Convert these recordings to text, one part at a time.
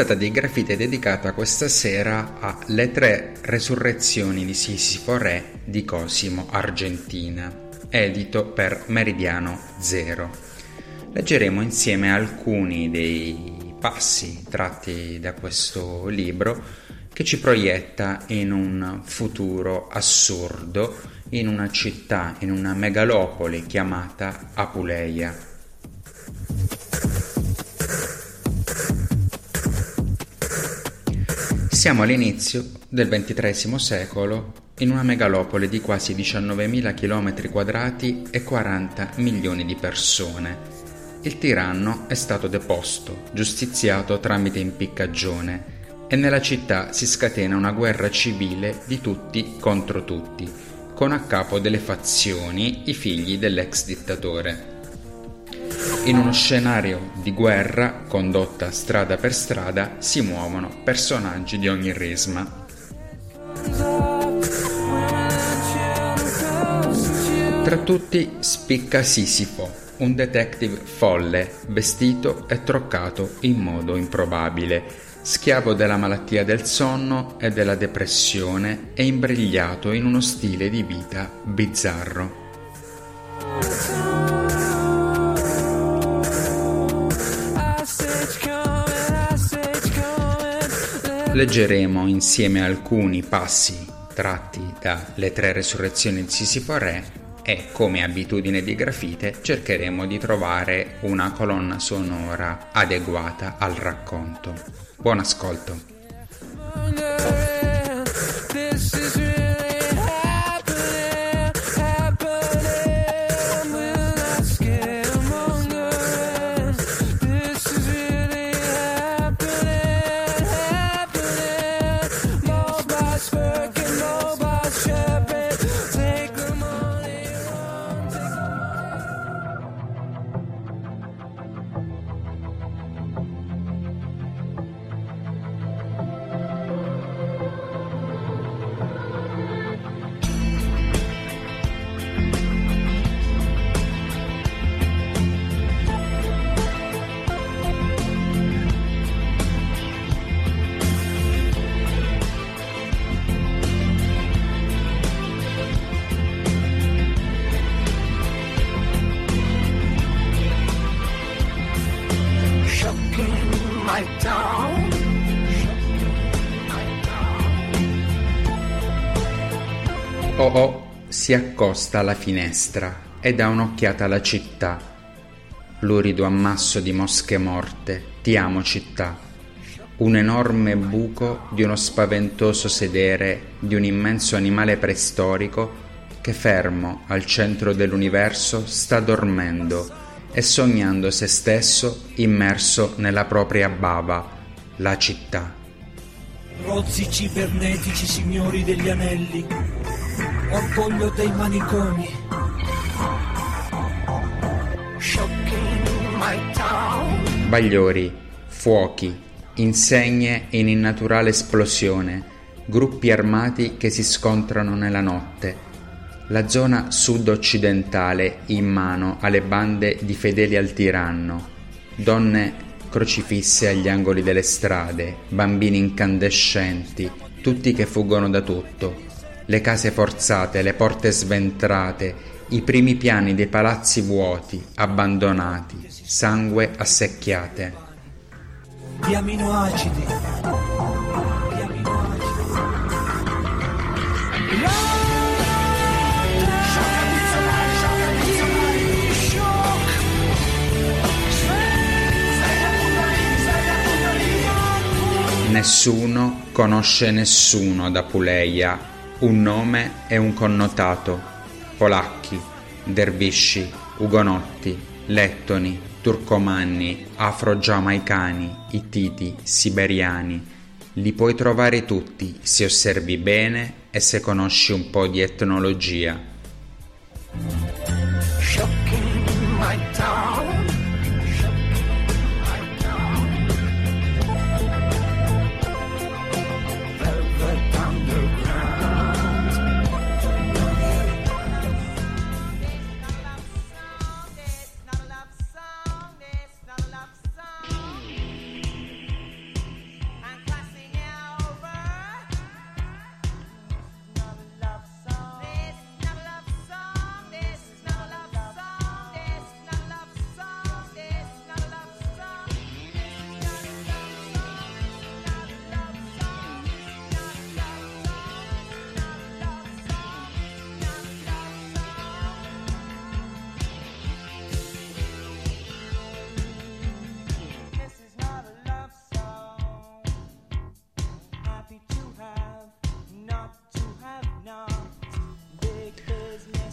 puntata di Grafite è dedicata questa sera a Le tre resurrezioni di Sisifo Re di Cosimo, Argentina, edito per Meridiano Zero. Leggeremo insieme alcuni dei passi tratti da questo libro che ci proietta in un futuro assurdo, in una città, in una megalopoli chiamata Apuleia. Siamo all'inizio del XXIII secolo in una megalopoli di quasi 19.000 km quadrati e 40 milioni di persone. Il tiranno è stato deposto, giustiziato tramite impiccagione, e nella città si scatena una guerra civile di tutti contro tutti, con a capo delle fazioni i figli dell'ex dittatore. In uno scenario di guerra, condotta strada per strada, si muovono personaggi di ogni risma. Tra tutti spicca Sisifo, un detective folle, vestito e truccato in modo improbabile, schiavo della malattia del sonno e della depressione e imbrigliato in uno stile di vita bizzarro. Leggeremo insieme alcuni passi tratti da Le tre resurrezioni di Sisifo Re e, come abitudine di Grafite, cercheremo di trovare una colonna sonora adeguata al racconto. Buon ascolto! Oh si accosta alla finestra e dà un'occhiata alla città. Lurido ammasso di mosche morte, ti amo città. Un enorme buco di uno spaventoso sedere di un immenso animale preistorico che, fermo al centro dell'universo, sta dormendo e sognando se stesso immerso nella propria bava, la città. Rozzi cibernetici, signori degli anelli, orgoglio dei manicomi. Bagliori, fuochi, insegne in innaturale esplosione, gruppi armati che si scontrano nella notte. La zona sud-occidentale in mano alle bande di fedeli al tiranno, donne crocifisse agli angoli delle strade, bambini incandescenti, tutti che fuggono da tutto, le case forzate, le porte sventrate, i primi piani dei palazzi vuoti, abbandonati, sangue assecchiate. Di aminoacidi. Nessuno conosce nessuno ad Apuleia, un nome e un connotato: polacchi, dervisci, ugonotti, lettoni, turcomanni, afro-giamaicani, ittiti, siberiani. Li puoi trovare tutti se osservi bene e se conosci un po' di etnologia.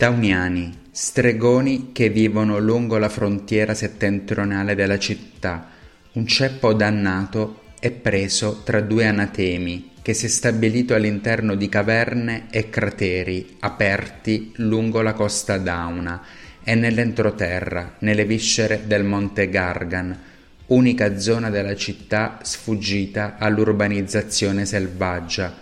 Dauniani, stregoni che vivono lungo la frontiera settentrionale della città. Un ceppo dannato è preso tra due anatemi che si è stabilito all'interno di caverne e crateri aperti lungo la costa dauna e nell'entroterra, nelle viscere del Monte Gargan, unica zona della città sfuggita all'urbanizzazione selvaggia.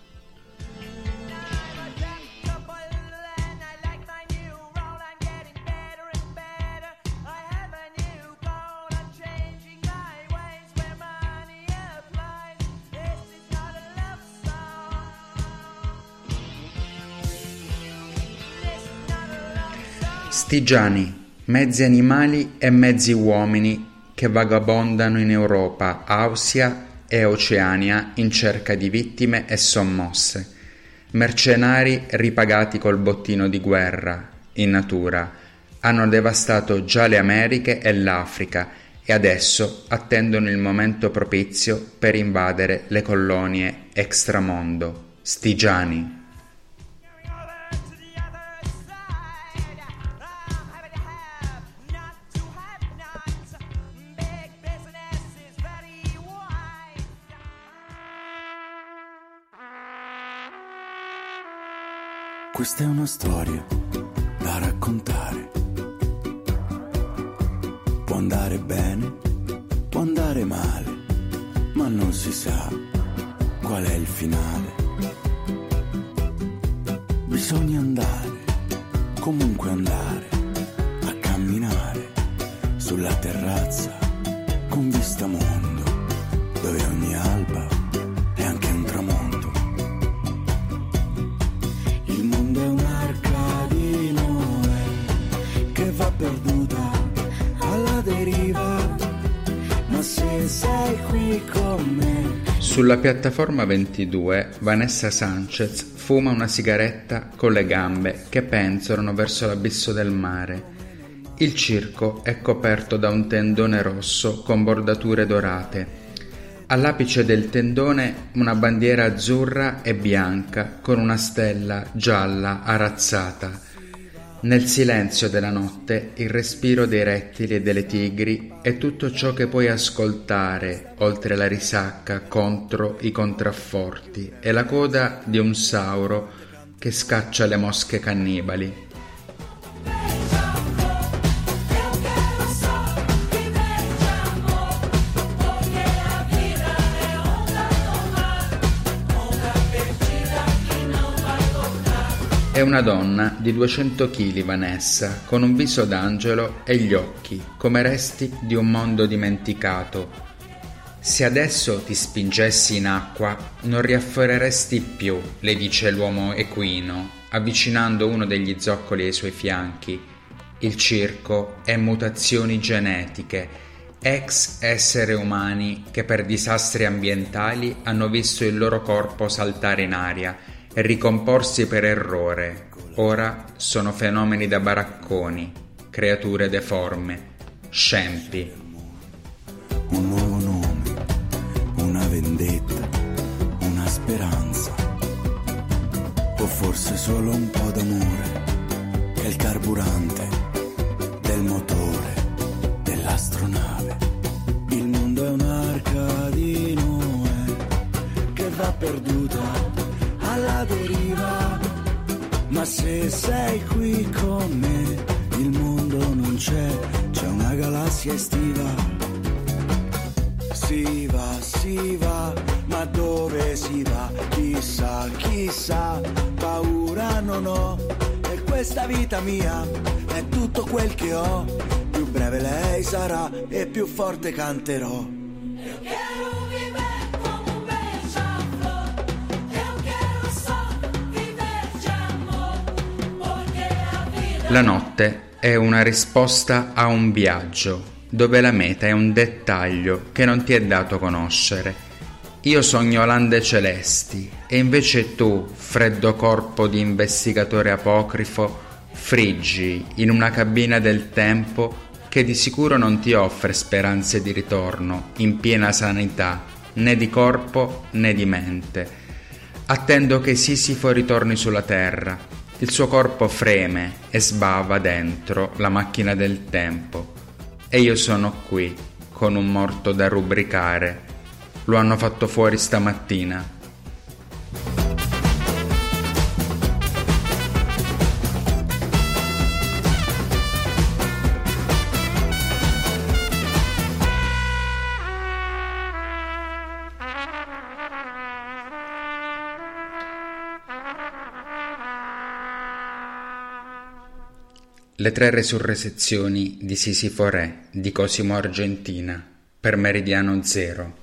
Stigiani, mezzi animali e mezzi uomini che vagabondano in Europa, Asia e Oceania in cerca di vittime e sommosse. Mercenari ripagati col bottino di guerra, in natura, hanno devastato già le Americhe e l'Africa e adesso attendono il momento propizio per invadere le colonie extramondo. Stigiani. Questa è una storia da raccontare. Può andare bene, può andare male, ma non si sa qual è il finale. Bisogna andare, comunque andare, a camminare sulla terrazza con vista mondo, dove ogni alba è anche un tramonto. Il mondo è un'arca di Noè che va perduta alla deriva, ma se sei qui con me. Sulla piattaforma 22 Vanessa Sanchez fuma una sigaretta con le gambe che penzolano verso l'abisso del mare. Il circo è coperto da un tendone rosso con bordature dorate. All'apice del tendone una bandiera azzurra e bianca con una stella gialla arazzata. Nel silenzio della notte il respiro dei rettili e delle tigri è tutto ciò che puoi ascoltare oltre la risacca contro i contrafforti e la coda di un sauro che scaccia le mosche cannibali. È una donna di 200 kg, Vanessa, con un viso d'angelo e gli occhi come resti di un mondo dimenticato. Se adesso ti spingessi in acqua non riaffioreresti più, le dice l'uomo equino, avvicinando uno degli zoccoli ai suoi fianchi. Il circo è mutazioni genetiche, ex esseri umani che per disastri ambientali hanno visto il loro corpo saltare in aria e ricomporsi per errore. Ora sono fenomeni da baracconi, creature deforme, scempi. Un nuovo nome, una vendetta, una speranza, o forse solo un po' d'amore, è il carburante del motore dell'astronave. Il mondo è un'arca di Noè che va perduta alla deriva, ma se sei qui con me il mondo non c'è una galassia estiva. Si va, ma dove si va? Chissà, chissà, paura non ho, e questa vita mia è tutto quel che ho, più breve lei sarà e più forte canterò. La notte è una risposta a un viaggio, dove la meta è un dettaglio che non ti è dato conoscere. Io sogno lande celesti, e invece tu, freddo corpo di investigatore apocrifo, friggi in una cabina del tempo che di sicuro non ti offre speranze di ritorno in piena sanità, né di corpo né di mente. Attendo che Sisifo ritorni sulla terra, Il suo corpo freme e sbava dentro la macchina del tempo. E io sono qui, con un morto da rubricare. Lo hanno fatto fuori stamattina. Le tre resurrezioni di Sisifo Re di Cosimo Argentina per Meridiano Zero.